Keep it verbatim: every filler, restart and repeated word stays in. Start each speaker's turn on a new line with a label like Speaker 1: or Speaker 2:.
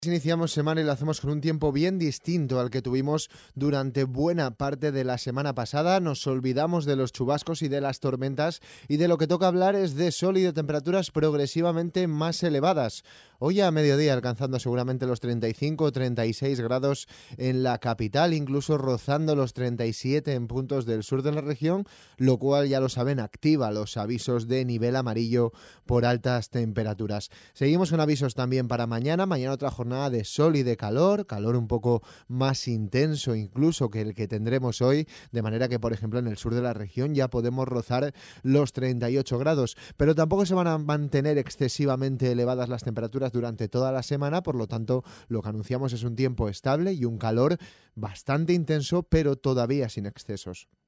Speaker 1: Iniciamos semana y lo hacemos con un tiempo bien distinto al que tuvimos durante buena parte de la semana pasada. Nos olvidamos de los chubascos y de las tormentas y de lo que toca hablar es de sol y de temperaturas progresivamente más elevadas. Hoy a mediodía alcanzando seguramente los treinta y cinco o treinta y seis grados en la capital, incluso rozando los treinta y siete en puntos del sur de la región, lo cual ya lo saben, activa los avisos de nivel amarillo por altas temperaturas. Seguimos con avisos también para mañana. Mañana otra jornada de sol y de calor, calor un poco más intenso incluso que el que tendremos hoy, de manera que, por ejemplo, en el sur de la región ya podemos rozar los treinta y ocho grados, pero tampoco se van a mantener excesivamente elevadas las temperaturas durante toda la semana, por lo tanto, lo que anunciamos es un tiempo estable y un calor bastante intenso, pero todavía sin excesos.